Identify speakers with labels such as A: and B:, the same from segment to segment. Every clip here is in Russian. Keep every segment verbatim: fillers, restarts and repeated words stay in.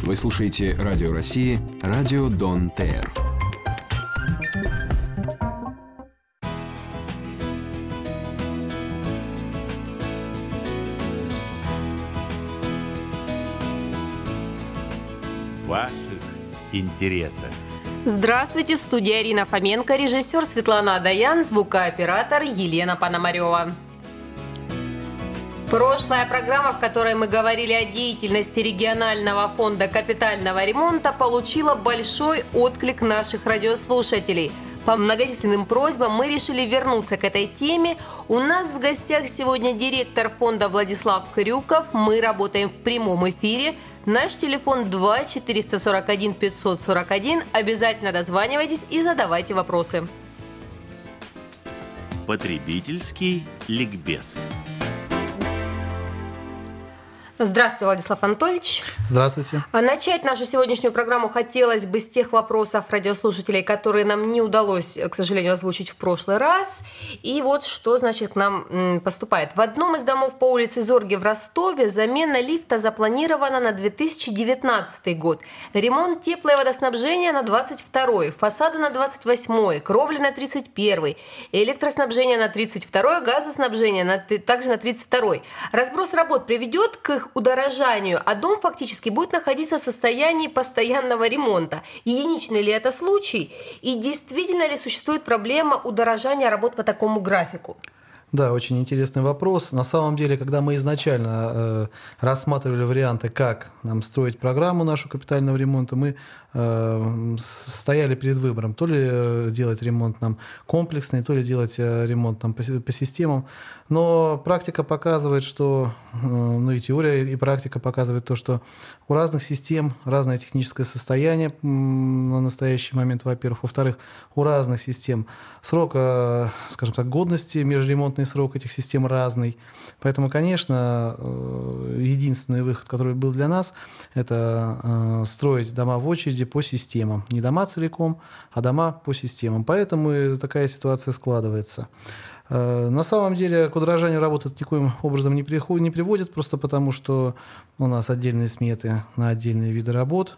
A: Вы слушаете Радио России, Радио Дон ТР.
B: В ваших интересах.
C: Здравствуйте, в студии Арина Фоменко, режиссер Светлана Адаян, звукооператор Елена Пономарева. Прошлая программа, в которой мы говорили о деятельности регионального фонда капитального ремонта, получила большой отклик наших радиослушателей. По многочисленным просьбам мы решили вернуться к этой теме. У нас в гостях сегодня директор фонда Владислав Крюков. Мы работаем в прямом эфире. Наш телефон два четыреста сорок один пятьсот сорок один. Обязательно дозванивайтесь и задавайте вопросы.
B: Потребительский ликбез.
C: Здравствуйте, Владислав Анатольевич.
D: Здравствуйте.
C: А начать нашу сегодняшнюю программу хотелось бы с тех вопросов радиослушателей, которые нам не удалось, к сожалению, озвучить в прошлый раз. И вот что, значит, к нам поступает. В одном из домов по улице Зорге в Ростове замена лифта запланирована на две тысячи девятнадцатый год. Ремонт тепла и водоснабжения на двадцать второй, фасады на двадцать восьмой, кровли на тридцать первый, электроснабжение на тридцать второй, газоснабжение на, также на тридцать второй. Разброс работ приведет к их удорожанию, а дом фактически будет находиться в состоянии постоянного ремонта. Единичный ли это случай? И действительно ли существует проблема удорожания работ по такому графику?
D: Да, очень интересный вопрос. На самом деле, когда мы изначально э, рассматривали варианты, как нам строить программу нашу капитального ремонта, мы э, стояли перед выбором. То ли делать ремонт нам комплексный, то ли делать ремонт нам по, по системам. Но практика показывает, что, э, ну и теория, и практика показывает то, что у разных систем разное техническое состояние на настоящий момент, во-первых. Во-вторых, у разных систем срок, э, скажем так, годности межремонтной срок этих систем разный. Поэтому, конечно, единственный выход, который был для нас, это строить дома в очереди по системам. Не дома целиком, а дома по системам. Поэтому такая ситуация складывается. На самом деле к удорожанию работы никоим образом не приводит, просто потому что у нас отдельные сметы на отдельные виды работ,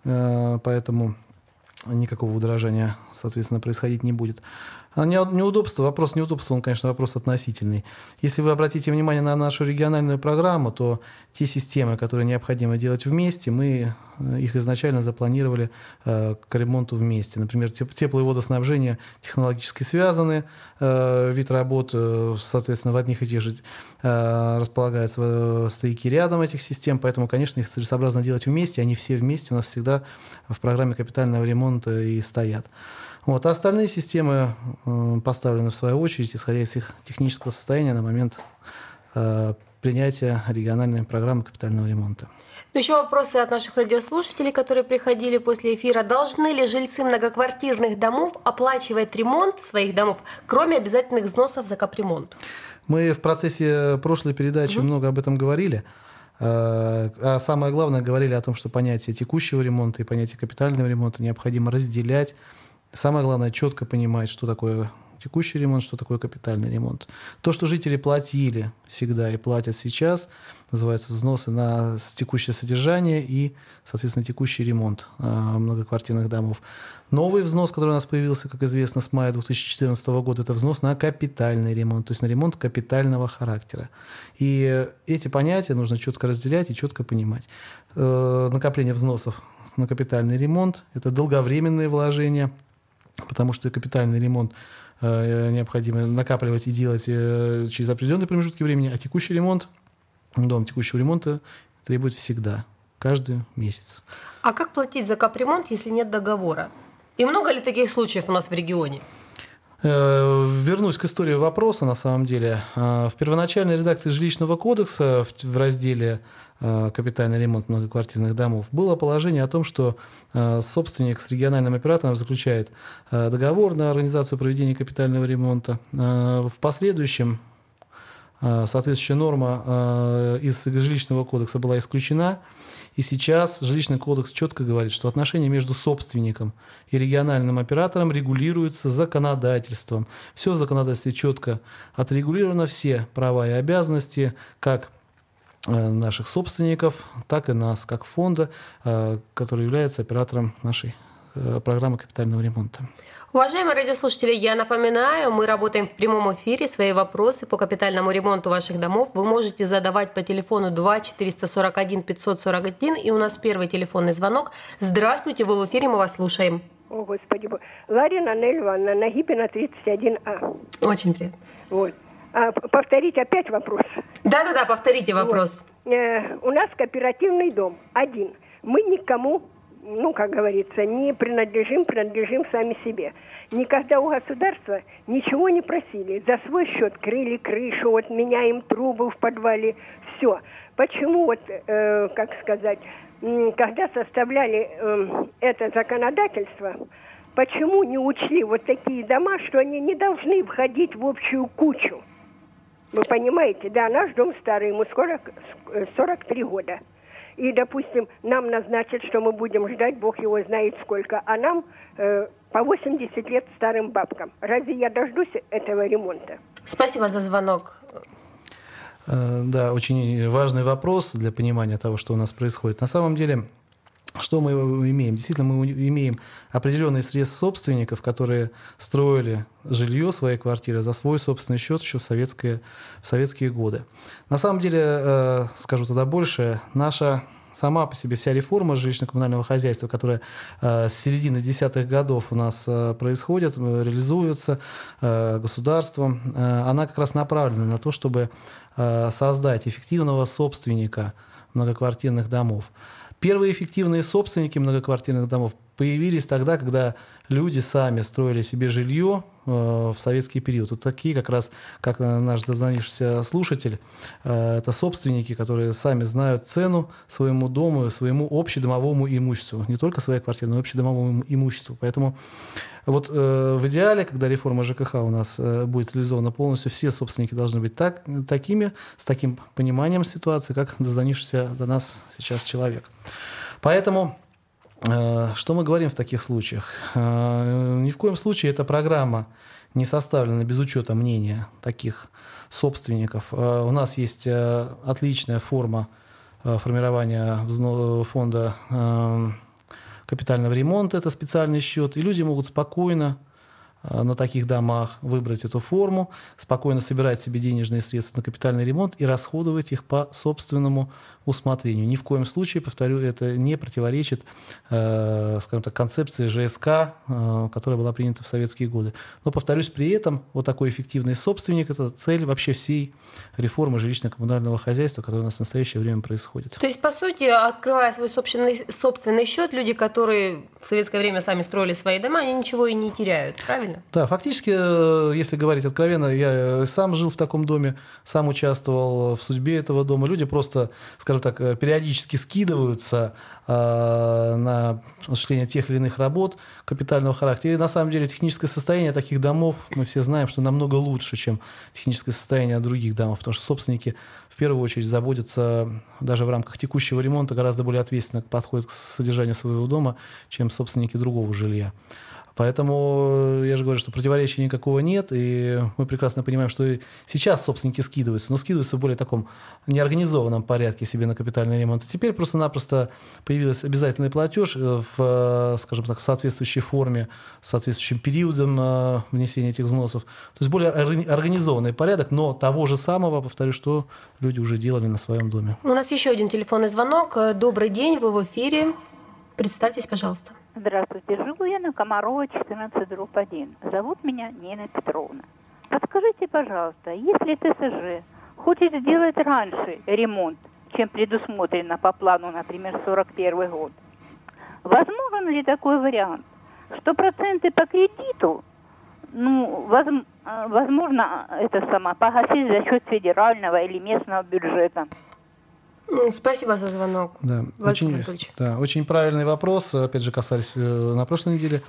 D: поэтому никакого удорожания, соответственно, происходить не будет. А неудобство, вопрос неудобства, он, конечно, вопрос относительный. Если вы обратите внимание на нашу региональную программу, то те системы, которые необходимо делать вместе, мы их изначально запланировали э, к ремонту вместе. Например, тепло- и водоснабжение технологически связаны, э, вид работ, э, соответственно, в одних и тех же э, располагаются э, стояки рядом этих систем, поэтому, конечно, их целесообразно делать вместе, они все вместе у нас всегда в программе капитального ремонта и стоят. Вот. А остальные системы э, поставлены в свою очередь, исходя из их технического состояния на момент э, принятия региональной программы капитального ремонта.
C: Еще вопросы от наших радиослушателей, которые приходили после эфира. Должны ли жильцы многоквартирных домов оплачивать ремонт своих домов, кроме обязательных взносов за капремонт?
D: Мы в процессе прошлой передачи угу. много об этом говорили. А самое главное, говорили о том, что понятие текущего ремонта и понятие капитального ремонта необходимо разделять. Самое главное, четко понимать, что такое текущий ремонт, что такое капитальный ремонт. То, что жители платили всегда и платят сейчас, называется взносы на текущее содержание и, соответственно, текущий ремонт многоквартирных домов. Новый взнос, который у нас появился, как известно, с мая две тысячи четырнадцатого года, это взнос на капитальный ремонт, то есть на ремонт капитального характера. И эти понятия нужно четко разделять и четко понимать. Накопление взносов на капитальный ремонт – это долговременные вложения, потому что капитальный ремонт э, необходимо накапливать и делать э, через определенные промежутки времени, а текущий ремонт, дом текущего ремонта требует всегда, каждый месяц.
C: А как платить за капремонт, если нет договора? И много ли таких случаев у нас в регионе?
D: Э, вернусь к истории вопроса, на самом деле. Э, в первоначальной редакции жилищного кодекса в, в разделе капитальный ремонт многоквартирных домов, было положение о том, что собственник с региональным оператором заключает договор на организацию проведения капитального ремонта. В последующем соответствующая норма из жилищного кодекса была исключена, и сейчас жилищный кодекс четко говорит, что отношения между собственником и региональным оператором регулируются законодательством. Все в законодательстве четко отрегулировано, все права и обязанности, как наших собственников, так и нас, как фонда, который является оператором нашей программы капитального ремонта.
C: Уважаемые радиослушатели, я напоминаю, мы работаем в прямом эфире. Свои вопросы по капитальному ремонту ваших домов вы можете задавать по телефону два четыреста сорок один пятьсот сорок один. И у нас первый телефонный звонок. Здравствуйте, вы в эфире, мы вас слушаем.
E: О, Господи. Ларина Анна Ивановна, Нагибина, тридцать один А.
C: Очень приятно.
E: Вот. А, повторить опять вопрос.
C: Да-да-да, повторите вопрос.
E: Вот. Э, у нас кооперативный дом один. Мы никому, ну, как говорится, не принадлежим, принадлежим сами себе. Никогда у государства ничего не просили. За свой счет крыли крышу, вот меняем трубы в подвале, все. Почему, вот, э, как сказать, э, когда составляли э, это законодательство, почему не учли вот такие дома, что они не должны входить в общую кучу? Вы понимаете, да, наш дом старый, ему скоро сорок три года. И, допустим, нам назначат, что мы будем ждать, Бог его знает сколько, а нам э, по восемьдесят лет старым бабкам. Разве я дождусь этого ремонта?
C: Спасибо за звонок.
D: Да, очень важный вопрос для понимания того, что у нас происходит. На самом деле, что мы имеем? Действительно, мы имеем определенный срез собственников, которые строили жилье, своей квартиры за свой собственный счет еще в советские, в советские годы. На самом деле, скажу тогда больше, наша сама по себе вся реформа жилищно-коммунального хозяйства, которая с середины десятых годов у нас происходит, реализуется государством, она как раз направлена на то, чтобы создать эффективного собственника многоквартирных домов. Первые эффективные собственники многоквартирных домов появились тогда, когда люди сами строили себе жилье э, в советский период. Вот такие как раз, как наш дозвонившийся слушатель, э, это собственники, которые сами знают цену своему дому, своему общедомовому имуществу. Не только своей квартире, но и общедомовому имуществу. Поэтому вот э, в идеале, когда реформа ЖКХ у нас э, будет реализована полностью, все собственники должны быть так, такими, с таким пониманием ситуации, как дозвонившийся до нас сейчас человек. Поэтому что мы говорим в таких случаях? Ни в коем случае эта программа не составлена без учета мнения таких собственников. У нас есть отличная форма формирования фонда капитального ремонта, это специальный счет, и люди могут спокойно на таких домах выбрать эту форму, спокойно собирать себе денежные средства на капитальный ремонт и расходовать их по собственному усмотрению. Ни в коем случае, повторю, это не противоречит, э, скажем так, концепции ЖСК, э, которая была принята в советские годы. Но, повторюсь, при этом вот такой эффективный собственник – это цель вообще всей реформы жилищно-коммунального хозяйства, которая у нас в настоящее время происходит.
C: То есть, по сути, открывая свой собственный, собственный счет, люди, которые в советское время сами строили свои дома, они ничего и не теряют, правильно?
D: Да, фактически, если говорить откровенно, я сам жил в таком доме, сам участвовал в судьбе этого дома. Люди просто, скажем так, периодически скидываются э, на осуществление тех или иных работ капитального характера. И на самом деле техническое состояние таких домов, мы все знаем, что намного лучше, чем техническое состояние других домов, потому что собственники в первую очередь заботятся даже в рамках текущего ремонта, гораздо более ответственно подходят к содержанию своего дома, чем собственники другого жилья. Поэтому я же говорю, что противоречия никакого нет, и мы прекрасно понимаем, что и сейчас собственники скидываются, но скидываются в более таком неорганизованном порядке себе на капитальный ремонт. И теперь просто-напросто появился обязательный платеж в, скажем так, в соответствующей форме, с соответствующим периодом внесения этих взносов. То есть более организованный порядок, но того же самого, повторю, что люди уже делали на своем доме.
C: У нас еще один телефонный звонок. Добрый день, вы в эфире. Представьтесь, пожалуйста.
F: Здравствуйте. Живу я на Комарова, четырнадцать, дробь один. Зовут меня Нина Петровна. Подскажите, пожалуйста, если ТСЖ хочет сделать раньше ремонт, чем предусмотрено по плану, например, сорок первый год, возможен ли такой вариант, что проценты по кредиту, ну, возможно, это сама погасить за счет федерального или местного бюджета?
C: Спасибо за звонок.
D: Да, очень, да, очень правильный вопрос. Опять же, касались на прошлой неделе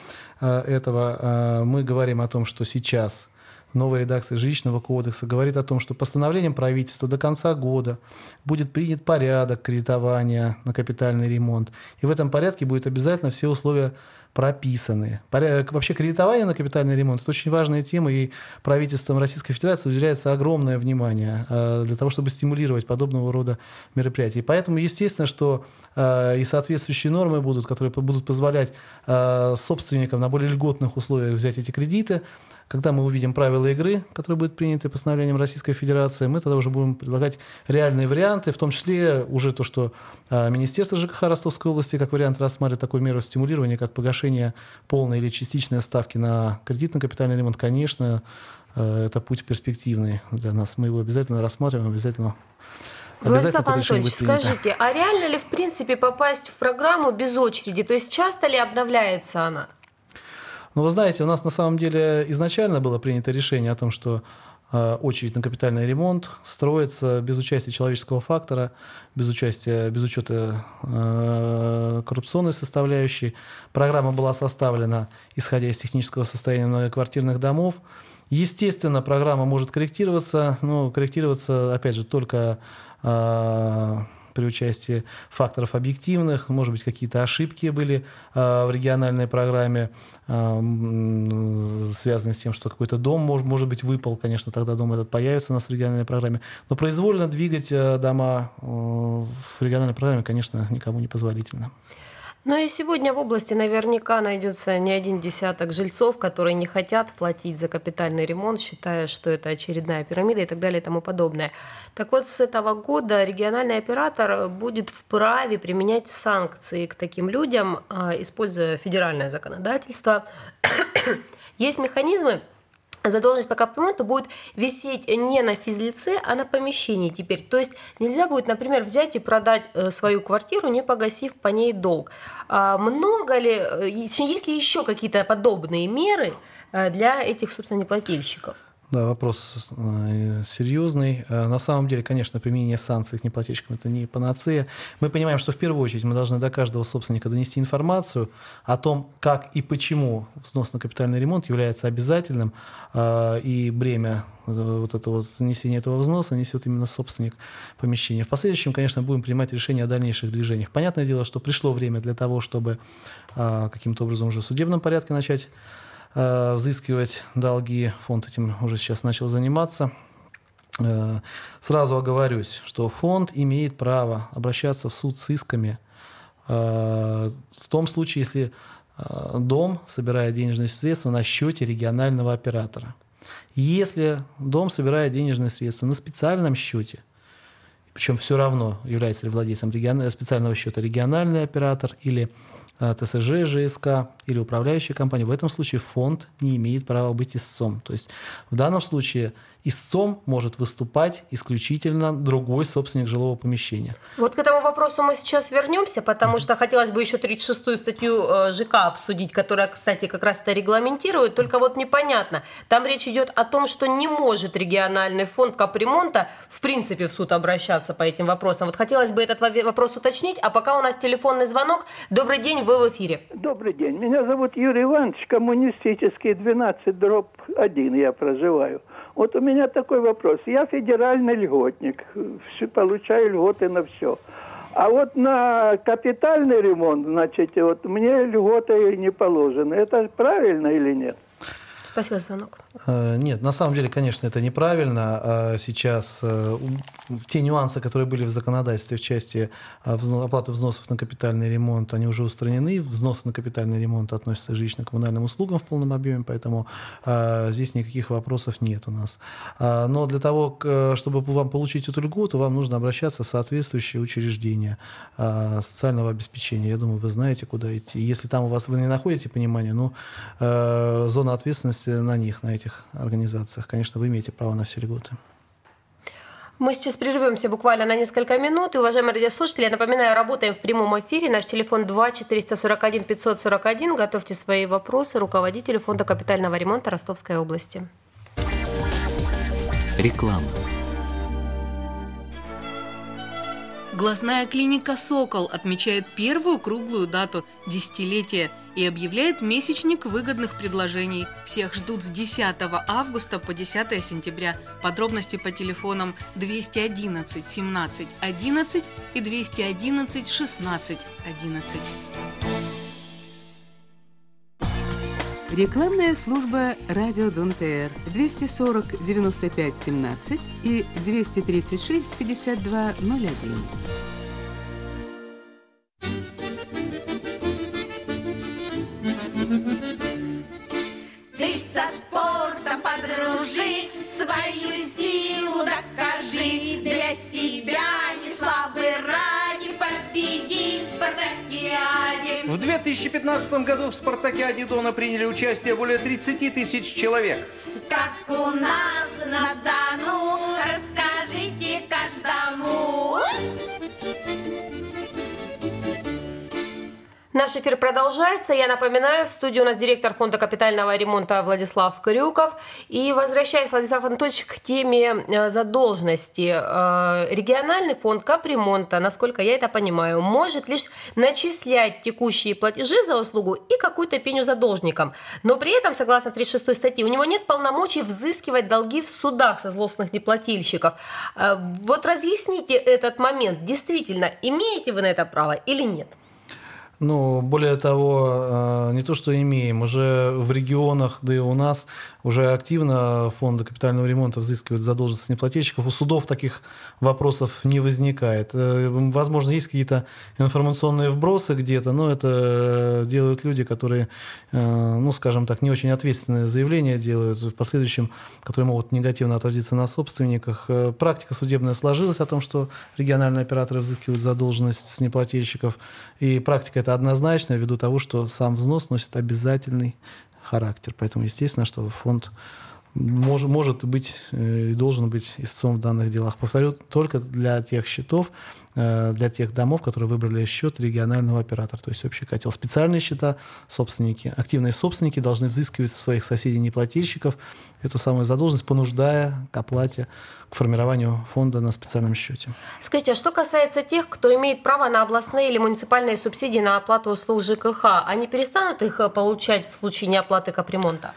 D: этого. Мы говорим о том, что сейчас новая редакция Жилищного кодекса говорит о том, что постановлением правительства до конца года будет принят порядок кредитования на капитальный ремонт. И в этом порядке будут обязательно все условия прописаны. Вообще кредитование на капитальный ремонт – это очень важная тема, и правительством Российской Федерации уделяется огромное внимание для того, чтобы стимулировать подобного рода мероприятия. И поэтому, естественно, что и соответствующие нормы будут, которые будут позволять собственникам на более льготных условиях взять эти кредиты. Когда мы увидим правила игры, которые будут приняты постановлением Российской Федерации, мы тогда уже будем предлагать реальные варианты, в том числе уже то, что Министерство ЖКХ Ростовской области как вариант рассматривает такую меру стимулирования, как погашение полной или частичной ставки на кредит на капитальный ремонт. Конечно, это путь перспективный для нас. Мы его обязательно рассматриваем, обязательно.
C: Владислав Анатольевич, скажите, а реально ли в принципе попасть в программу без очереди? То есть часто ли обновляется она?
D: Ну, вы знаете, у нас на самом деле изначально было принято решение о том, что э, очередь на капитальный ремонт строится без участия человеческого фактора, без участия, без учета э, коррупционной составляющей. Программа была составлена, исходя из технического состояния многоквартирных домов. Естественно, программа может корректироваться, но корректироваться, опять же, только э, при участии факторов объективных, может быть, какие-то ошибки были э, в региональной программе, э, связанные с тем, что какой-то дом, может, может быть, выпал, конечно, тогда дом этот появится у нас в региональной программе, но произвольно двигать э, дома э, в региональной программе, конечно, никому не позволительно.
C: Но и сегодня в области наверняка найдется не один десяток жильцов, которые не хотят платить за капитальный ремонт, считая, что это очередная пирамида и так далее и тому подобное. Так вот, с этого года региональный оператор будет вправе применять санкции к таким людям, используя федеральное законодательство. Есть механизмы. Задолженность по капремонту будет висеть не на физлице, а на помещении теперь. То есть нельзя будет, например, взять и продать свою квартиру, не погасив по ней долг. Много ли, есть ли еще какие-то подобные меры для этих, собственно, неплательщиков?
D: Да, вопрос э, серьезный. Э, на самом деле, конечно, применение санкций к неплательщикам – это не панацея. Мы понимаем, что в первую очередь мы должны до каждого собственника донести информацию о том, как и почему взнос на капитальный ремонт является обязательным, э, и бремя э, вот этого вот, несения этого взноса несет именно собственник помещения. В последующем, конечно, будем принимать решения о дальнейших движениях. Понятное дело, что пришло время для того, чтобы э, каким-то образом уже в судебном порядке начать взыскивать долги. Фонд этим уже сейчас начал заниматься. Сразу оговорюсь, что фонд имеет право обращаться в суд с исками в том случае, если дом собирает денежные средства на счете регионального оператора. Если дом собирает денежные средства на специальном счете, причем все равно, является ли владельцем регион... специального счета региональный оператор или ТСЖ, ЖСК или управляющая компания, в этом случае фонд не имеет права быть истцом. То есть в данном случае истцом может выступать исключительно другой собственник жилого помещения.
C: Вот к этому вопросу мы сейчас вернемся, потому что хотелось бы еще тридцать шестую статью ЖК обсудить, которая, кстати, как раз это регламентирует, только вот непонятно. Там речь идет о том, что не может региональный фонд капремонта в принципе в суд обращаться по этим вопросам. Вот хотелось бы этот вопрос уточнить, а пока у нас телефонный звонок. Добрый день, вы в эфире.
G: Добрый день, меня зовут Юрий Иванович, коммунистический, двенадцать дробь один я проживаю. Вот у меня такой вопрос. Я федеральный льготник, получаю льготы на все. А вот на капитальный ремонт, значит, вот мне льготы не положены. Это правильно или нет?
C: Спасибо за звонок.
D: Нет, на самом деле, конечно, это неправильно. Сейчас те нюансы, которые были в законодательстве в части оплаты взносов на капитальный ремонт, они уже устранены. Взносы на капитальный ремонт относятся к жилищно-коммунальным услугам в полном объеме, поэтому здесь никаких вопросов нет у нас. Но для того, чтобы вам получить эту льготу, вам нужно обращаться в соответствующие учреждения социального обеспечения. Я думаю, вы знаете, куда идти. Если там у вас вы не находите понимания, ну, зона ответственности на них, на этих организациях, конечно, вы имеете право на все льготы.
C: Мы сейчас прервемся буквально на несколько минут. И, уважаемые радиослушатели, я напоминаю, работаем в прямом эфире. Наш телефон два четыреста сорок один пятьсот сорок один. Готовьте свои вопросы руководителю фонда капитального ремонта Ростовской области.
A: Реклама.
H: Глазная клиника «Сокол» отмечает первую круглую дату – десятилетие и объявляет месячник выгодных предложений. Всех ждут с десятого августа по десятое сентября. Подробности по телефонам двести одиннадцать семнадцать одиннадцать и двести одиннадцать шестнадцать одиннадцать.
I: Рекламная служба «Радио Дон ТР» двести сорок девяносто пять семнадцать и двести тридцать шесть пятьдесят два ноль один.
J: Ты со спортом подружи, свою силу докажи, для себя не славы ради победи в спартакиаде.
K: В две тысячи пятнадцатом году в спартакиаде Дона приняли участие более тридцати тысяч человек.
J: Как у нас на Дону, расскажите каждому.
C: Наш эфир продолжается. Я напоминаю, в студии у нас директор фонда капитального ремонта Владислав Крюков. И возвращаясь, Владислав Анатольевич, к теме задолженности. Региональный фонд капремонта, насколько я это понимаю, может лишь начислять текущие платежи за услугу и какую-то пеню задолжникам. Но при этом, согласно тридцать шестой статье, у него нет полномочий взыскивать долги в судах со злостных неплательщиков. Вот разъясните этот момент. Действительно, имеете вы на это право или нет?
D: Ну, более того, не то что имеем, уже в регионах, да и у нас уже активно фонды капитального ремонта взыскивают задолженность неплательщиков. У судов таких вопросов не возникает. Возможно, есть какие-то информационные вбросы где-то, но это делают люди, которые, ну, скажем так, не очень ответственные заявления делают в последующем, которые могут негативно отразиться на собственниках. Практика судебная сложилась о том, что региональные операторы взыскивают задолженность с неплательщиков, и практика эта однозначная ввиду того, что сам взнос носит обязательный характер. Поэтому, естественно, что фонд мож, может быть и должен быть истцом в данных делах. Повторю, только для тех счетов, для тех домов, которые выбрали счет регионального оператора, то есть общий котел. Специальные счета собственники, активные собственники должны взыскивать со своих соседей-неплательщиков эту самую задолженность, понуждая к оплате, к формированию фонда на специальном счете.
C: Скажите, а что касается тех, кто имеет право на областные или муниципальные субсидии на оплату услуг ЖКХ, они перестанут их получать в случае неоплаты капремонта?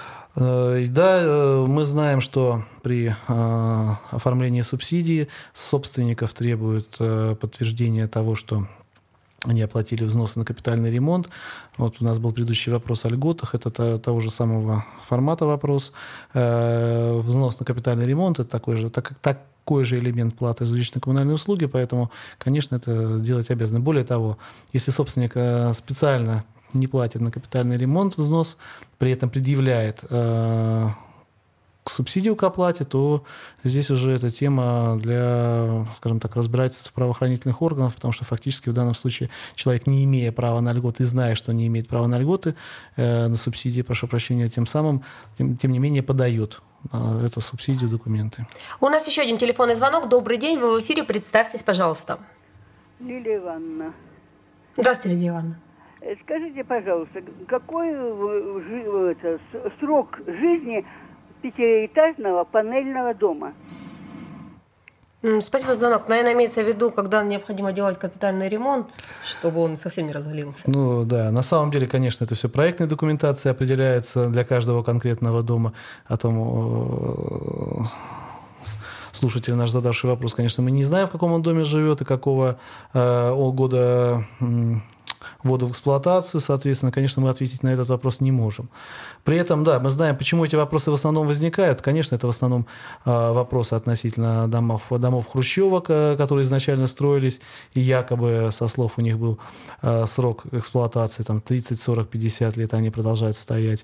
D: Да, мы знаем, что при оформлении субсидии собственников требуют подтверждения того, что они оплатили взносы на капитальный ремонт. Вот у нас был предыдущий вопрос о льготах. Это того же самого формата вопрос. Взнос на капитальный ремонт – это такой же, так, такой же элемент платы за жилищно-коммунальные услуги, поэтому, конечно, это делать обязаны. Более того, если собственник специально не платит на капитальный ремонт взнос, при этом предъявляет э, субсидию к оплате, то здесь уже эта тема для, скажем так, разбирательства правоохранительных органов, потому что фактически в данном случае человек, не имея права на льготы, зная, что не имеет права на льготы, э, на субсидии, прошу прощения, тем самым, тем, тем не менее, подает э, эту субсидию, документы.
C: У нас еще один телефонный звонок. Добрый день, вы в эфире, представьтесь, пожалуйста.
L: Лилия Ивановна.
C: Здравствуйте, Лилия Ивановна.
L: Скажите, пожалуйста, какой это, срок жизни пятиэтажного панельного дома?
C: Спасибо за звонок. Наверное, имеется в виду, когда необходимо делать капитальный ремонт, чтобы он совсем не развалился.
D: Ну да, на самом деле, конечно, это все проектной документацией определяется для каждого конкретного дома. О том слушатель наш задавший вопрос, конечно, мы не знаем, в каком он доме живет и какого э, года э, ввода в эксплуатацию, соответственно, конечно, мы ответить на этот вопрос не можем. При этом, да, мы знаем, почему эти вопросы в основном возникают. Конечно, это в основном э, вопросы относительно домов, домов хрущевок, э, которые изначально строились, и якобы, со слов у них был э, срок эксплуатации там, тридцать, сорок, пятьдесят лет, они продолжают стоять.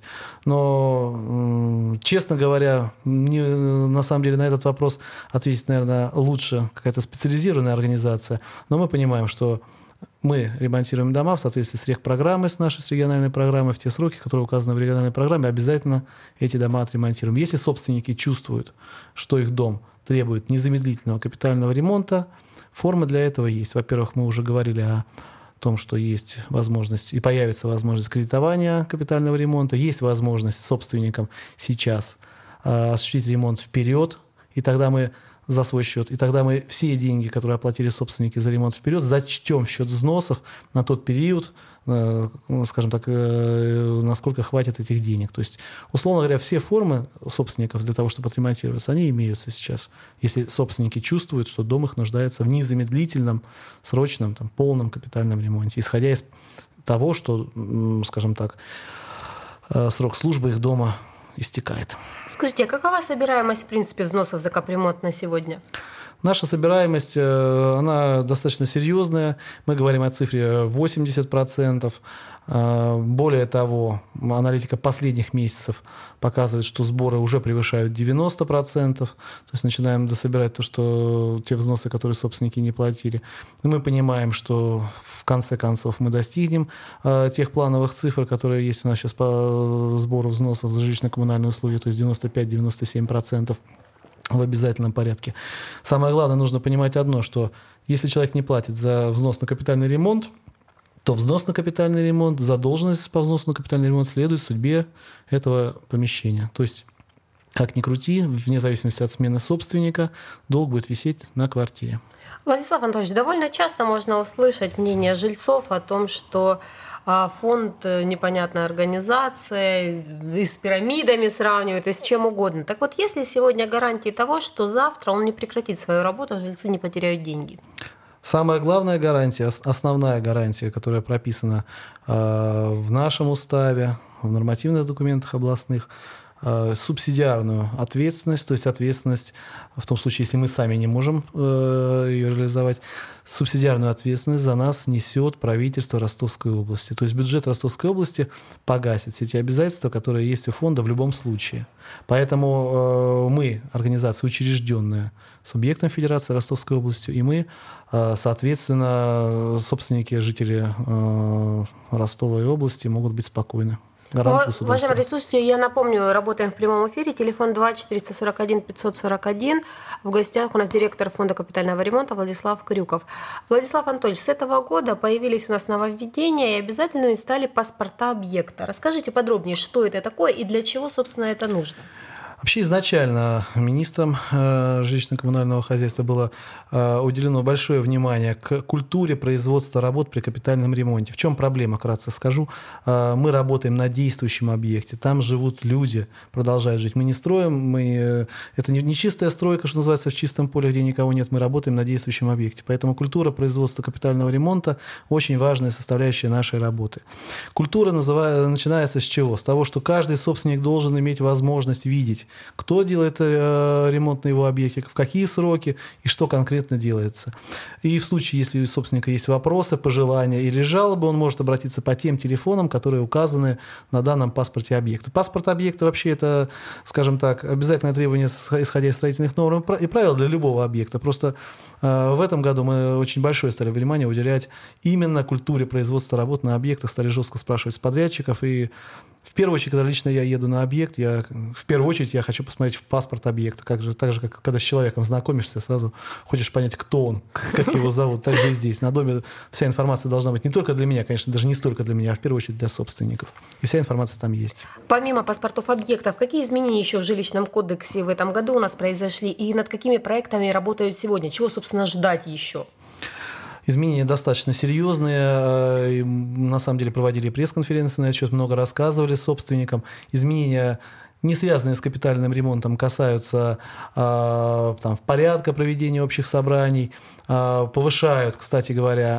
D: Но, э, честно говоря, не, на самом деле на этот вопрос ответить, наверное, лучше какая-то специализированная организация. Но мы понимаем, что мы ремонтируем дома в соответствии с регпрограммой, с нашей с региональной программой, в те сроки, которые указаны в региональной программе, обязательно эти дома отремонтируем. Если собственники чувствуют, что их дом требует незамедлительного капитального ремонта, формы для этого есть. Во-первых, мы уже говорили о том, что есть возможность и появится возможность кредитования капитального ремонта, есть возможность собственникам сейчас э, осуществить ремонт вперед, и тогда мы за свой счет. И тогда мы все деньги, которые оплатили собственники за ремонт вперед, зачтем в счет взносов на тот период, э, скажем так, э, насколько хватит этих денег. То есть, условно говоря, все формы собственников для того, чтобы отремонтироваться, они имеются сейчас. Если собственники чувствуют, что дом их нуждается в незамедлительном, срочном, там, полном капитальном ремонте, исходя из того, что, скажем так, срок службы их дома истекает.
C: Скажите, а какова собираемость, в принципе, взносов за капремонт на сегодня?
D: Наша собираемость, она достаточно серьезная. Мы говорим о цифре восемьдесят процентов. Более того, аналитика последних месяцев показывает, что сборы уже превышают девяносто процентов. То есть начинаем дособирать то, что те взносы, которые собственники не платили. И мы понимаем, что в конце концов мы достигнем тех плановых цифр, которые есть у нас сейчас по сбору взносов за жилищно-коммунальные услуги, то есть девяносто пять - девяносто семь процентов в обязательном порядке. Самое главное, нужно понимать одно, что если человек не платит за взнос на капитальный ремонт, то взнос на капитальный ремонт, задолженность по взносу на капитальный ремонт следует судьбе этого помещения. То есть, как ни крути, вне зависимости от смены собственника, долг будет висеть на квартире.
C: Владислав Анатольевич, довольно часто можно услышать мнение жильцов о том, что фонд непонятная организация, и с пирамидами сравнивают, и с чем угодно. Так вот, есть ли сегодня гарантии того, что завтра он не прекратит свою работу, жильцы не потеряют деньги?
D: Самая главная гарантия, основная гарантия, которая прописана э, в нашем уставе, в нормативных документах областных, э, субсидиарную ответственность, то есть ответственность в том случае, если мы сами не можем э, ее реализовать, субсидиарную ответственность за нас несет правительство Ростовской области. То есть бюджет Ростовской области погасит все те обязательства, которые есть у фонда в любом случае. Поэтому э, мы, организация, учрежденная субъектом Федерации Ростовской областью, и мы, э, соответственно, собственники, жители э, Ростова и области могут быть спокойны.
C: В вашем присутствии, я напомню, работаем в прямом эфире. Телефон два четыреста сорок один пятьсот сорок один. В гостях у нас директор фонда капитального ремонта Владислав Крюков. Владислав Анатольевич, с этого года появились у нас нововведения и обязательными стали паспорта объекта. Расскажите подробнее, что это такое и для чего, собственно, это нужно.
D: Вообще изначально министром э, жилищно-коммунального хозяйства было э, уделено большое внимание к культуре производства работ при капитальном ремонте. В чем проблема, вкратце скажу. Э, мы работаем на действующем объекте, там живут люди, продолжают жить. Мы не строим, мы, э, это не, не чистая стройка, что называется, в чистом поле, где никого нет, мы работаем на действующем объекте. Поэтому культура производства капитального ремонта очень важная составляющая нашей работы. Культура называется, начинается с чего? С того, что каждый собственник должен иметь возможность видеть, кто делает э, ремонт на его объекте, в какие сроки и что конкретно делается. И в случае, если у собственника есть вопросы, пожелания или жалобы, он может обратиться по тем телефонам, которые указаны на данном паспорте объекта. Паспорт объекта вообще это, скажем так, обязательное требование, исходя из строительных норм и правил для любого объекта. Просто э, в этом году мы очень большое стали внимание уделять именно культуре производства работ на объектах, стали жестко спрашивать с подрядчиков. И в первую очередь, когда лично я еду на объект, я, в первую очередь я хочу посмотреть в паспорт объекта. Как же, так же, как когда с человеком знакомишься, сразу хочешь понять, кто он, как его зовут. Так же и здесь. На доме вся информация должна быть не только для меня, конечно, даже не столько для меня, а в первую очередь для собственников. И вся информация там есть.
C: Помимо паспортов объектов, какие изменения еще в жилищном кодексе в этом году у нас произошли? И над какими проектами работают сегодня? Чего, собственно, ждать еще?
D: Изменения достаточно серьезные. На самом деле проводили пресс-конференции на этот счет, много рассказывали собственникам. Изменения, не связанные с капитальным ремонтом, касаются э, там, порядка проведения общих собраний, э, повышают, кстати говоря,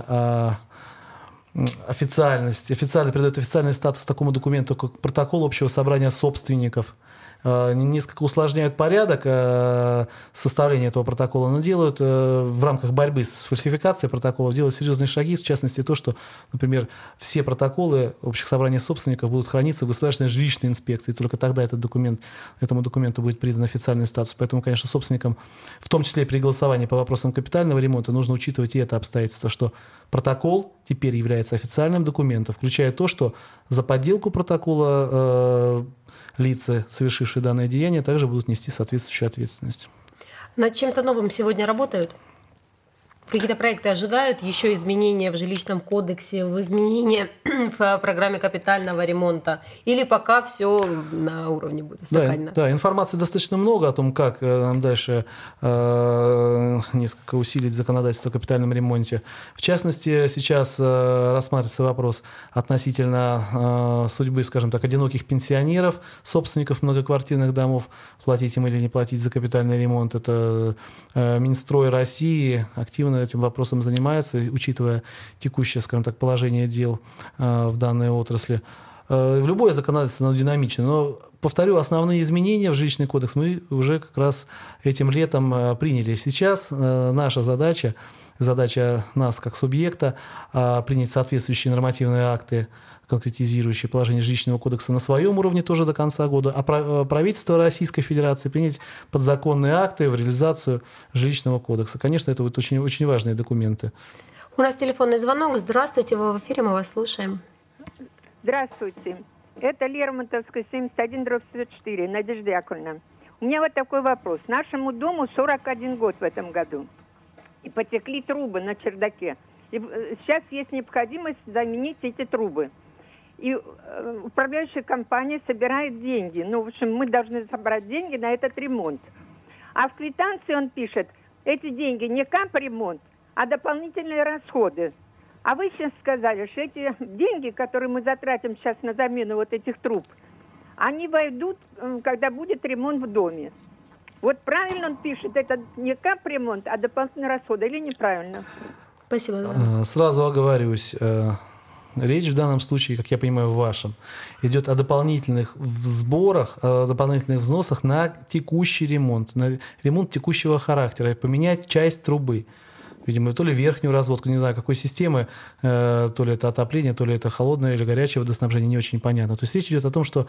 D: э, официальность. Официально придают официальный статус такому документу, как протокол общего собрания собственников. Несколько усложняют порядок составления этого протокола, но делают в рамках борьбы с фальсификацией протоколов, делают серьезные шаги, в частности то, что, например, все протоколы общих собраний собственников будут храниться в государственной жилищной инспекции, и только тогда этот документ, этому документу будет придан официальный статус. Поэтому, конечно, собственникам, в том числе и при голосовании по вопросам капитального ремонта, нужно учитывать и это обстоятельство, что протокол теперь является официальным документом, включая то, что за подделку протокола э, лица, совершившие данное деяние, также будут нести соответствующую ответственность.
C: Над чем-то новым сегодня работают? Какие-то проекты ожидают? Еще изменения в жилищном кодексе, в изменения в программе капитального ремонта? Или пока все на уровне будет устаканено?
D: Да, да, информации достаточно много о том, как нам дальше э, несколько усилить законодательство о капитальном ремонте. В частности, сейчас э, рассматривается вопрос относительно э, судьбы, скажем так, одиноких пенсионеров, собственников многоквартирных домов, платить им или не платить за капитальный ремонт. Это э, Минстрой России активно этим вопросом занимается, учитывая текущее, скажем так, положение дел э, в данной отрасли. любое законодательство, оно динамично, но, повторю, основные изменения в жилищный кодекс мы уже как раз этим летом приняли. Сейчас наша задача, задача нас как субъекта, принять соответствующие нормативные акты, конкретизирующие положение жилищного кодекса на своем уровне тоже до конца года, а правительство Российской Федерации принять подзаконные акты в реализацию жилищного кодекса. Конечно, это вот очень, очень важные документы.
C: У нас телефонный звонок. Здравствуйте, вы в эфире, мы вас слушаем.
M: Здравствуйте. Это Лермонтовская, семьдесят один, дробь сто четыре, Надежда Яковлевна. У меня вот такой вопрос. Нашему дому сорок один год в этом году. И потекли трубы на чердаке. И сейчас есть необходимость заменить эти трубы. И э, управляющая компания собирает деньги. Ну, в общем, мы должны собрать деньги на этот ремонт. А в квитанции он пишет, эти деньги не капремонт, а дополнительные расходы. А вы сейчас сказали, что эти деньги, которые мы затратим сейчас на замену вот этих труб, они войдут, когда будет ремонт в доме. Вот правильно он пишет, это не капремонт, а дополнительные расходы, или неправильно?
C: Спасибо.
D: Сразу оговариваюсь. Речь в данном случае, как я понимаю, в вашем, идет о дополнительных сборах, о дополнительных взносах на текущий ремонт, на ремонт текущего характера, поменять часть трубы. Видимо, то ли верхнюю разводку, не знаю, какой системы, э, то ли это отопление, то ли это холодное или горячее водоснабжение, не очень понятно. То есть речь идет о том, что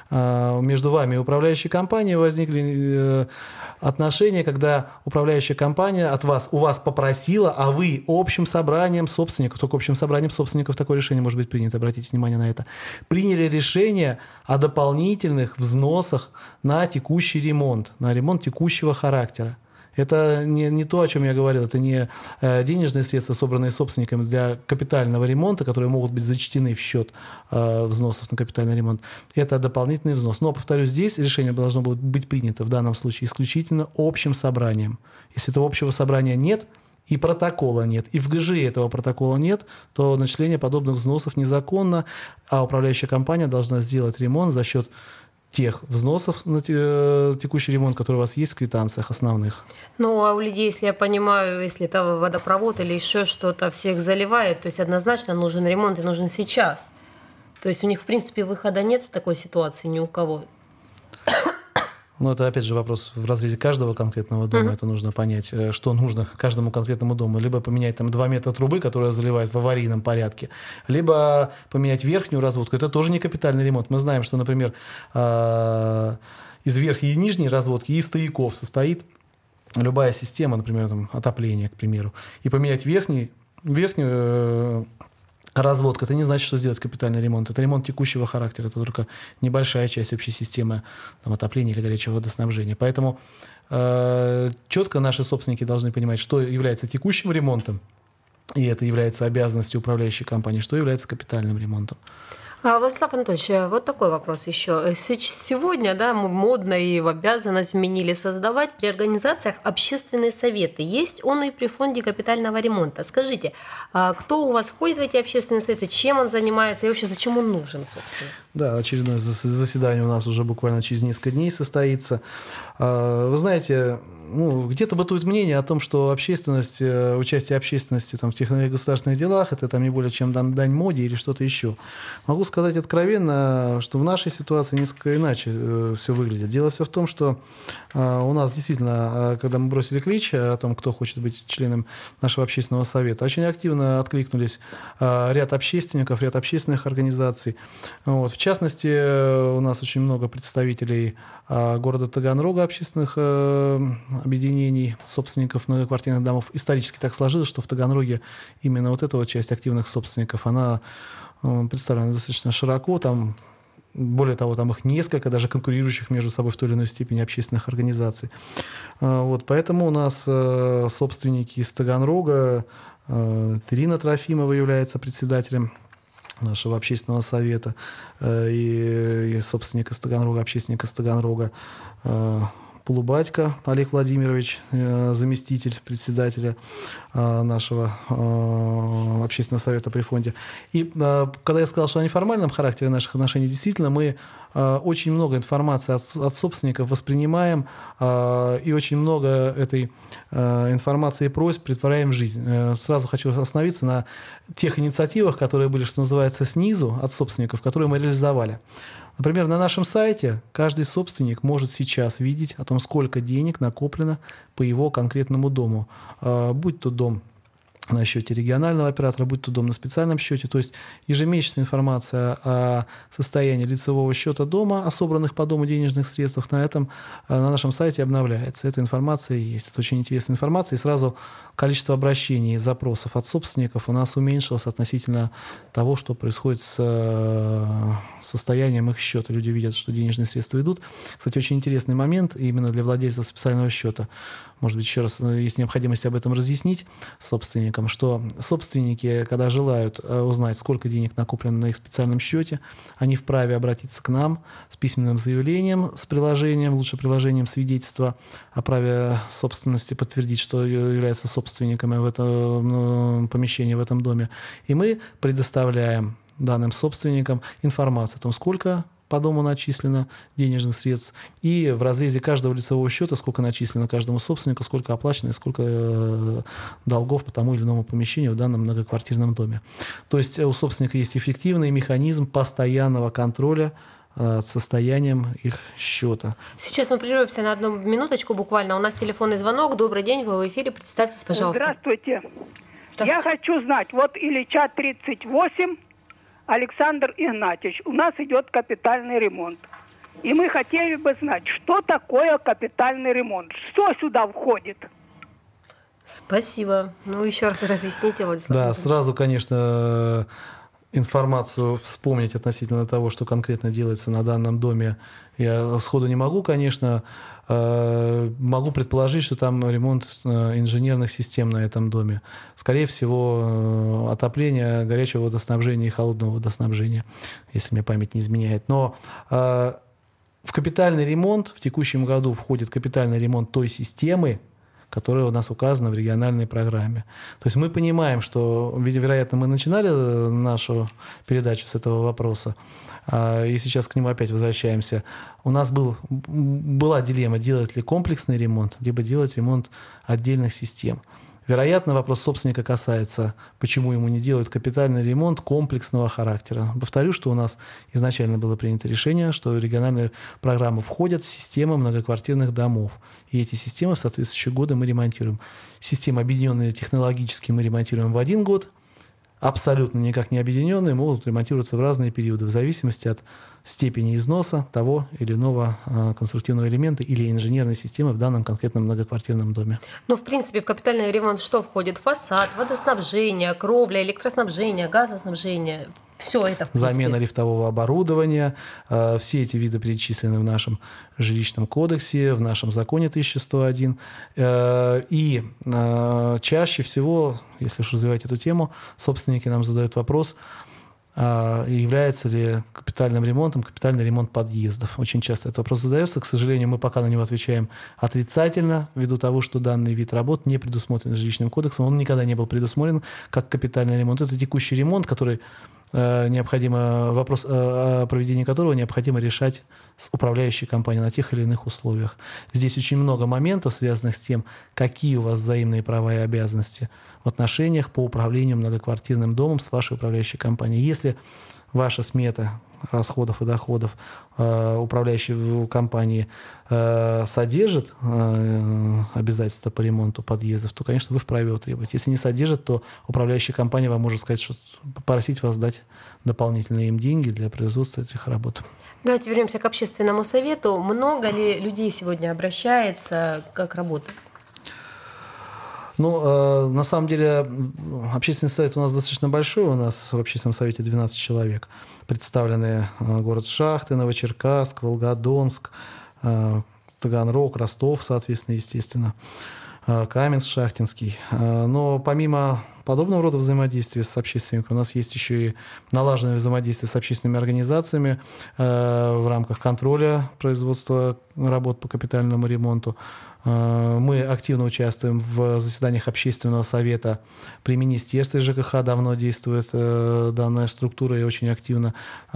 D: э, между вами и управляющей компанией возникли э, отношения, когда управляющая компания от вас, у вас попросила, а вы общим собранием собственников, только общим собранием собственников такое решение может быть принято, обратите внимание на это, приняли решение о дополнительных взносах на текущий ремонт, на ремонт текущего характера. Это не, не то, о чем я говорил, это не э, денежные средства, собранные собственниками для капитального ремонта, которые могут быть зачтены в счет э, взносов на капитальный ремонт. Это дополнительный взнос. Но, повторюсь, здесь решение должно было быть принято в данном случае исключительно общим собранием. Если этого общего собрания нет, и протокола нет, и в ГЖИ этого протокола нет, то начисление подобных взносов незаконно, а управляющая компания должна сделать ремонт за счет тех взносов на текущий ремонт, которые у вас есть в квитанциях основных.
C: Ну, а у людей, если я понимаю, если это водопровод или еще что-то, всех заливает, то есть однозначно нужен ремонт и нужен сейчас. То есть у них, в принципе, выхода нет в такой ситуации ни у кого.
D: Ну, это, опять же, вопрос в разрезе каждого конкретного дома. Mm-hmm. Это нужно понять, что нужно каждому конкретному дому. Либо поменять там два метра трубы, которая заливает в аварийном порядке, либо поменять верхнюю разводку. Это тоже не капитальный ремонт. Мы знаем, что, например, из верхней и нижней разводки и стояков состоит любая система, например, там, отопления, к примеру. И поменять верхний, верхнюю разводка, это не значит, что сделать капитальный ремонт. Это ремонт текущего характера. Это только небольшая часть общей системы там, отопления или горячего водоснабжения. Поэтому э, четко наши собственники должны понимать, что является текущим ремонтом, и это является обязанностью управляющей компании, что является капитальным ремонтом.
C: Владислав Анатольевич, вот такой вопрос еще. Сегодня, да, мы модно и в обязанность вменили создавать при организациях общественные советы. Есть он и при фонде капитального ремонта. Скажите, кто у вас входит в эти общественные советы, чем он занимается и вообще зачем он нужен, собственно?
D: Да, очередное заседание у нас уже буквально через несколько дней состоится. Вы знаете, ну, где-то бытует мнение о том, что общественность, участие общественности там, в тех или иных государственных делах это там, не более чем там, дань моде или что-то еще. Могу сказать откровенно, что в нашей ситуации несколько иначе э, все выглядит. Дело все в том, что э, у нас действительно, э, когда мы бросили клич о том, кто хочет быть членом нашего общественного совета, очень активно откликнулись э, ряд общественников, ряд общественных организаций. Вот. В частности, э, у нас очень много представителей э, города Таганрога, общественных э, объединений, собственников многоквартирных домов. Исторически так сложилось, что в Таганроге именно вот эта вот часть активных собственников, она представлена достаточно широко. Там, более того, там их несколько, даже конкурирующих между собой в той или иной степени общественных организаций. Вот, поэтому у нас собственники из Таганрога, Ирина Трофимова является председателем нашего общественного совета, и, и собственник из Таганрога, общественник из Таганрога, Полубатько Олег Владимирович, заместитель председателя нашего общественного совета при фонде. И когда я сказал, что о неформальном характере наших отношений, действительно мы э, очень много информации от, от собственников воспринимаем э, и очень много этой э, информации и просьб претворяем в жизнь. Э, сразу хочу остановиться на тех инициативах, которые были, что называется, снизу от собственников, которые мы реализовали. Например, на нашем сайте каждый собственник может сейчас видеть о том, сколько денег накоплено по его конкретному дому. Э, будь то дом на счете регионального оператора, будь то дом на специальном счете. То есть ежемесячная информация о состоянии лицевого счета дома, о собранных по дому денежных средствах на, этом, на нашем сайте обновляется. Эта информация есть. Это очень интересная информация. И сразу количество обращений и запросов от собственников у нас уменьшилось относительно того, что происходит с состоянием их счета. Люди видят, что денежные средства идут. Кстати, очень интересный момент именно для владельцев специального счета. Может быть, еще раз есть необходимость об этом разъяснить собственникам, что собственники, когда желают узнать, сколько денег накоплено на их специальном счете, они вправе обратиться к нам с письменным заявлением, с приложением, лучше приложением свидетельства о праве собственности, подтвердить, что являются собственниками в этом помещении, в этом доме. И мы предоставляем данным собственникам информацию о том, сколько по дому начислено денежных средств, и в разрезе каждого лицевого счета, сколько начислено каждому собственнику, сколько оплачено и сколько э, долгов по тому или иному помещению в данном многоквартирном доме. То есть у собственника есть эффективный механизм постоянного контроля э, состоянием их счета.
C: Сейчас мы прервемся на одну минуточку буквально. У нас телефонный звонок. Добрый день, вы в эфире. Представьтесь, пожалуйста.
N: Здравствуйте.
C: Здравствуйте.
N: Я хочу знать, вот Ильича тридцать восемь, Александр Игнатьевич, у нас идет капитальный ремонт. И мы хотели бы знать, что такое капитальный ремонт, что сюда входит.
C: Спасибо. Ну, еще раз разъясните, Владислав.
D: Да, сразу, конечно, информацию вспомнить относительно того, что конкретно делается на данном доме, я сходу не могу, конечно. Могу предположить, что там ремонт инженерных систем на этом доме. Скорее всего, отопление горячего водоснабжения и холодного водоснабжения, если мне память не изменяет. Но в капитальный ремонт в текущем году входит капитальный ремонт той системы, которая у нас указана в региональной программе. То есть мы понимаем, что, вероятно, мы начинали нашу передачу с этого вопроса, и сейчас к нему опять возвращаемся. У нас был, была дилемма, делать ли комплексный ремонт, либо делать ремонт отдельных систем. Вероятно, вопрос собственника касается, почему ему не делают капитальный ремонт комплексного характера. Повторю, что у нас изначально было принято решение, что в региональную программу входят системы многоквартирных домов. И эти системы в соответствующие годы мы ремонтируем. Системы, объединенные технологически, мы ремонтируем в один год. Абсолютно никак не объединенные могут ремонтироваться в разные периоды, в зависимости от степени износа того или иного э, конструктивного элемента или инженерной системы в данном конкретном многоквартирном доме.
C: Ну, в принципе, в капитальный ремонт что входит? Фасад, водоснабжение, кровля, электроснабжение, газоснабжение. Все это, в принципе.
D: Замена лифтового оборудования. Э, все эти виды перечислены в нашем жилищном кодексе, в нашем законе тысяча сто один. Э, и э, чаще всего, если уж развивать эту тему, собственники нам задают вопрос, является ли капитальным ремонтом капитальный ремонт подъездов. Очень часто этот вопрос задается. К сожалению, мы пока на него отвечаем отрицательно, ввиду того, что данный вид работ не предусмотрен жилищным кодексом. Он никогда не был предусмотрен как капитальный ремонт. Это текущий ремонт, который э, необходимо, вопрос о проведении которого необходимо решать с управляющей компанией на тех или иных условиях. Здесь очень много моментов, связанных с тем, какие у вас взаимные права и обязанности в отношениях по управлению многоквартирным домом с вашей управляющей компанией. Если ваша смета расходов и доходов э, управляющей компании э, содержит э, обязательства по ремонту подъездов, то, конечно, вы вправе его требовать. Если не содержит, то управляющая компания вам может сказать, что попросить вас дать дополнительные им деньги для производства этих работ.
C: Давайте вернемся к общественному совету. Много ли людей сегодня обращается, как работа?
D: Ну, э, на самом деле, общественный совет у нас достаточно большой. У нас в общественном совете двенадцать человек. Представлены э, город Шахты, Новочеркасск, Волгодонск, э, Таганрог, Ростов, соответственно, естественно. Каменск-Шахтинский. Но помимо подобного рода взаимодействия с общественниками у нас есть еще и налаженное взаимодействие с общественными организациями в рамках контроля производства работ по капитальному ремонту. Мы активно участвуем в заседаниях общественного совета при Министерстве ЖКХ. Давно действует данная структура и очень активно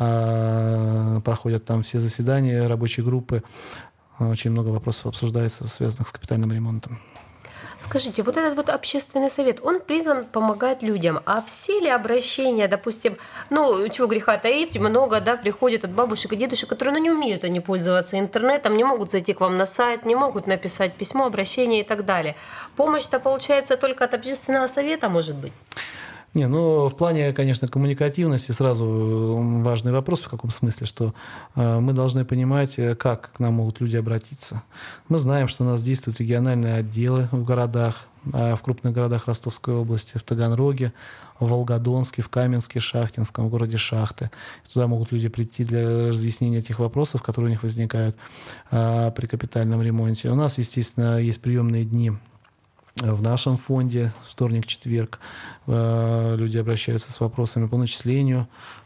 D: проходят там все заседания, рабочие группы. Очень много вопросов обсуждается, связанных с капитальным ремонтом.
C: Скажите, вот этот вот общественный совет, он призван помогать людям, а все ли обращения, допустим, ну, чего греха таить, много, да, приходят от бабушек и дедушек, которые, ну, не умеют они пользоваться интернетом, не могут зайти к вам на сайт, не могут написать письмо, обращение и так далее. Помощь-то получается только от общественного совета, может быть?
D: Не, ну, в плане, конечно, коммуникативности сразу важный вопрос, в каком смысле, что э, мы должны понимать, как к нам могут люди обратиться. Мы знаем, что у нас действуют региональные отделы в городах, э, в крупных городах Ростовской области, в Таганроге, в Волгодонске, в Каменске, Шахтинском, в городе Шахты. Туда могут люди прийти для разъяснения тех вопросов, которые у них возникают э, при капитальном ремонте. У нас, естественно, есть приемные дни в нашем фонде, вторник-четверг, люди обращаются с вопросами по начислению,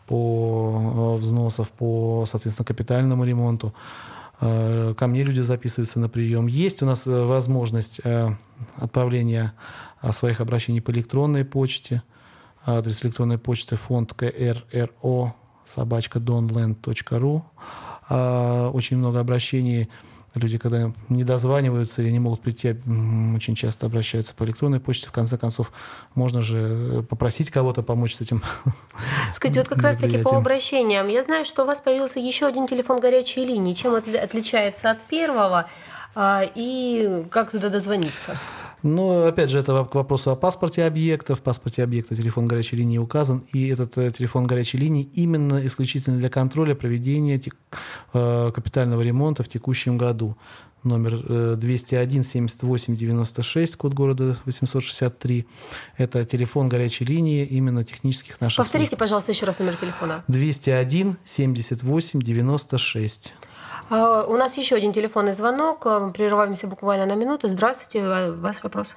D: по взносов, по, соответственно, капитальному ремонту. Ко мне люди записываются на прием. Есть у нас возможность отправления своих обращений по электронной почте. Адрес электронной почты фонд КРРО собачка донленд точка ру. Очень много обращений. Люди, когда не дозваниваются или не могут прийти, очень часто обращаются по электронной почте. В конце концов, можно же попросить кого-то помочь с этим.
C: Скажите, вот как раз-таки по обращениям. Я знаю, что у вас появился еще один телефон горячей линии. Чем он отличается от первого и как туда дозвониться?
D: Ну, опять же, это к вопросу о паспорте объекта. В паспорте объекта телефон горячей линии указан, и этот телефон горячей линии именно исключительно для контроля проведения капитального ремонта в текущем году. Номер двести один семьдесят восемь девяносто шесть, код города восемьсот шестьдесят три. Это телефон горячей линии именно технических наших
C: Повторите,
D: служб.
C: пожалуйста, еще раз номер телефона.
D: двести один семьдесят восемь девяносто шесть.
C: Uh, у нас еще один телефонный звонок. Прерываемся буквально на минуту. Здравствуйте, ваш вопрос.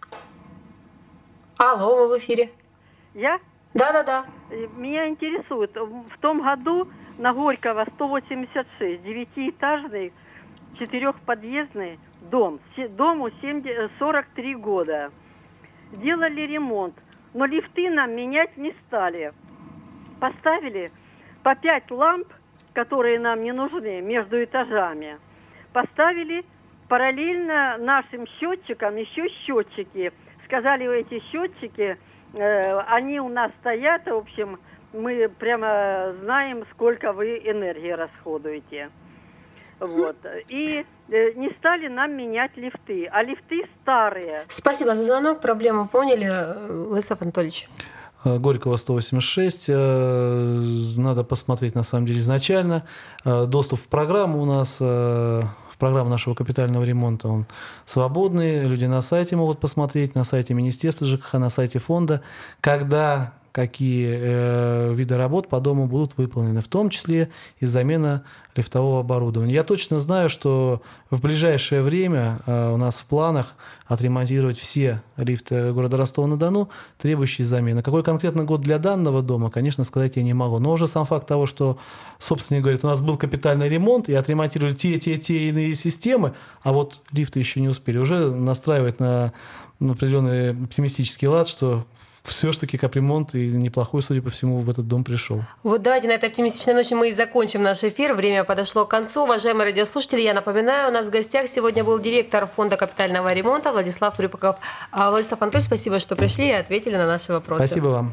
C: Алло, вы в эфире.
O: Я?
C: Да-да-да.
O: Меня интересует, в том году на Горького сто восемьдесят шесть, девятиэтажный, четырехподъездный дом, дому сорок три года. Делали ремонт, но лифты нам менять не стали. Поставили по пять ламп, которые нам не нужны, между этажами. Поставили параллельно нашим счетчикам еще счетчики. Сказали, эти счетчики, э, они у нас стоят, в общем, мы прямо знаем, сколько вы энергии расходуете. Вот. И э, не стали нам менять лифты, а лифты старые.
C: Спасибо за звонок, проблему поняли, Владислав Анатольевич.
D: Горького сто восемьдесят шесть. Надо посмотреть, на самом деле, изначально. Доступ в программу у нас, в программу нашего капитального ремонта, он свободный. Люди на сайте могут посмотреть, на сайте Министерства ЖКХ, на сайте фонда, когда какие э, виды работ по дому будут выполнены, в том числе и замена лифтового оборудования. Я точно знаю, что в ближайшее время э, у нас в планах отремонтировать все лифты города Ростова-на-Дону, требующие замены. Какой конкретно год для данного дома, конечно, сказать я не могу. Но уже сам факт того, что собственник говорит, у нас был капитальный ремонт, и отремонтировали те, те, те иные системы, а вот лифты еще не успели, уже настраивает на, на определенный оптимистический лад, что все-таки капремонт и неплохой, судя по всему, в этот дом пришел.
C: Вот давайте на этой оптимистичной ноте мы и закончим наш эфир. Время подошло к концу. Уважаемые радиослушатели, я напоминаю, у нас в гостях сегодня был директор фонда капитального ремонта Владислав Рюпаков. Владислав Анатольевич, спасибо, что пришли и ответили на наши вопросы.
D: Спасибо вам.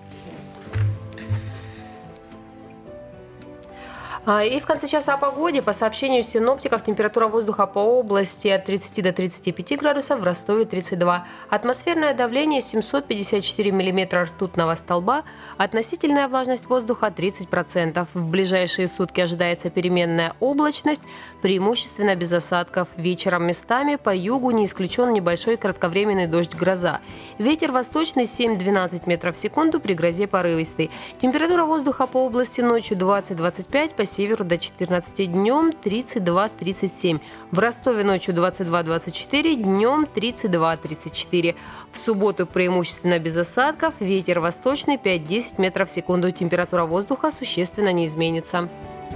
C: И в конце часа о погоде. По сообщению синоптиков, температура воздуха по области от тридцати до тридцати пяти градусов, в Ростове тридцать два. Атмосферное давление семьсот пятьдесят четыре миллиметра ртутного столба. Относительная влажность воздуха тридцать процентов. В ближайшие сутки ожидается переменная облачность, преимущественно без осадков. Вечером местами по югу не исключен небольшой кратковременный дождь-гроза. Ветер восточный семь-двенадцать метров в секунду, при грозе порывистый. Температура воздуха по области ночью двадцать-двадцать пять, по северу до четырнадцати, днем тридцать два - тридцать семь. В Ростове ночью двадцать два - двадцать четыре, днем тридцать два - тридцать четыре. В субботу преимущественно без осадков, ветер восточный пять - десять метров в секунду. Температура воздуха существенно не изменится.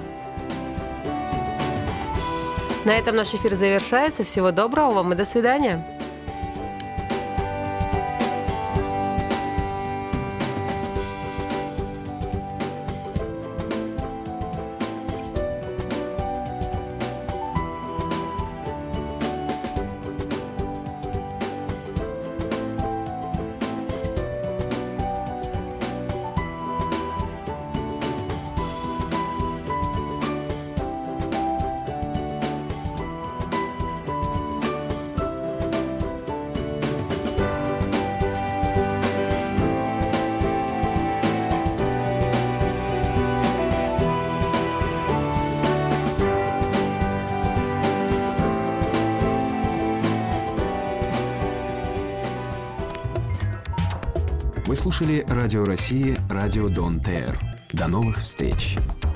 C: На этом наш эфир завершается. Всего доброго вам и до свидания.
A: Вы слушали Радио России, Радио Дон ТР. До новых встреч!